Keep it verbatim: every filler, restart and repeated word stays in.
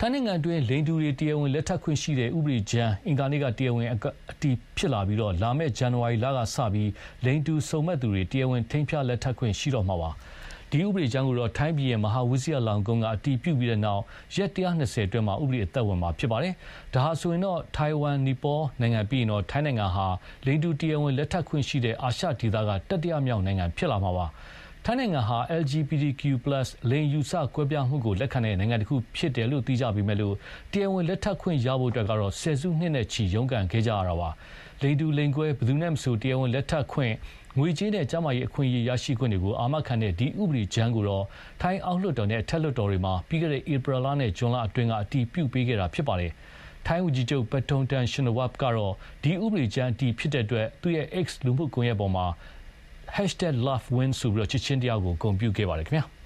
ထိုင်းနိုင်ငံတွင်းလိင်တူတွေတရားဝင်လက်ထပ်ခွင့်ရှိတဲ့ဥပဒေကြမ်းအင်္ဂါနေ့ကတရားဝင်အတည်ဖြစ်လာပြီးတော့လာမယ့်ဇန်နဝါရီလကစပြီးလိင်တူစုံမက်သူတွေတရားဝင်ထိန်းဖြားလက်ထပ်ခွင့်ရှိတော့မှာပါဒီဥပဒေကြမ်းကိုတော့ထိုင်းပြည်ရဲ့မဟာဝိဇ္ဇာလောင်ကုန်းကအတည်ပြုပြီးတဲ့နောက်ရက်one hundred twentyအတွင်းမှာဥပဒေအသက်ဝင်မှာဖြစ်ပါတယ်ဒါဟာဆိုရင်တော့ထိုင်ဝမ်နီပေါနိုင်ငံပြီးရင်တော့ထိုင်းနိုင်ငံဟာလိင်တူတရားဝင်လက်ထပ်ခွင့်ရှိတဲ့အာရှဒေသကတတိယမြောက်နိုင်ငံဖြစ်လာမှာပါထိုင်းနိုင်ငံဟာ L G B T Q plus လိင်ယူဆကွဲပြားမှုကိုလက်ခံတဲ့နိုင်ငံတစ်ခုဖြစ်တယ်လို့သိကြပေမဲ့လို့တရားဝင်လက်ထပ်ခွင့်ရဖို့အတွက်ကတော့ဆယ်စုနှစ်နဲ့ချီရုန်းကန်ခဲ့ကြရတာပါလိင်တူလိင်ကွဲဘယ်သူနဲ့မဆိုတရားဝင်လက်ထပ်ခွင့်ငွေကြေးနဲ့ကျန်းမာရေးအခွင့်အရေးရရှိခွင့်တွေကိုအာမခံတဲ့ဒီဥပဒေကြမ်းကိုတော့ထိုင်းအောက်လွှတ်တော်နဲ့အထက်လွှတ်တော်တွေမှာပြီးခဲ့တဲ့ဧပြီလနဲ့ဇွန်လအတွင်းကအတည်ပြုပေးခဲ့တာဖြစ်ပါတယ်ထိုင်းဝန်ကြီးချုပ်ပထုံတန်ရှင်နဝပ်ကတော့ဒီဥပဒေကြမ်းအတည်ဖြစ်တဲ့အတွက်သူ့ရဲ့ X လူမှုကွန်ရက်ပေါ်မှာ hashtag love win ဆိုပြီးတော့ချစ်ချင်းတရားကိုဂုဏ်ပြုခဲ့ပါတယ်ခင်ဗျာ